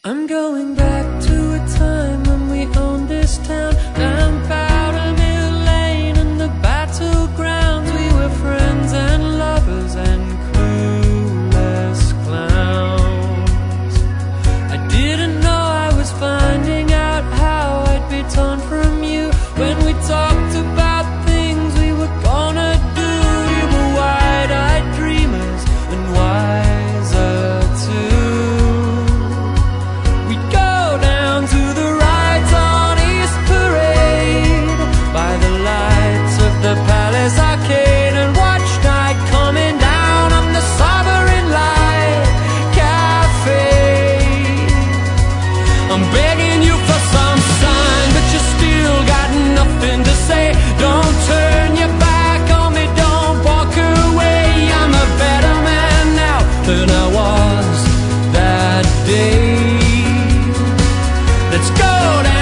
I'm going back to a time when we owned this town, down Powder Mill Lane and the battlegrounds. We were friends and lovers and cool as clowns. I didn't know I was finding out how I'd be torn from you when we talked about things we were gonna do. We were wide-eyed dreamers and wiser too. We'd go down to the rides on East Parade by the lights of the Palace Arcade and watch night coming down on the Sovereign Light Cafe. I'm begging you for some sign, but you still got nothing to say. Don't turn your back on me, don't walk away. I'm a better man now than I was that day. Let's go down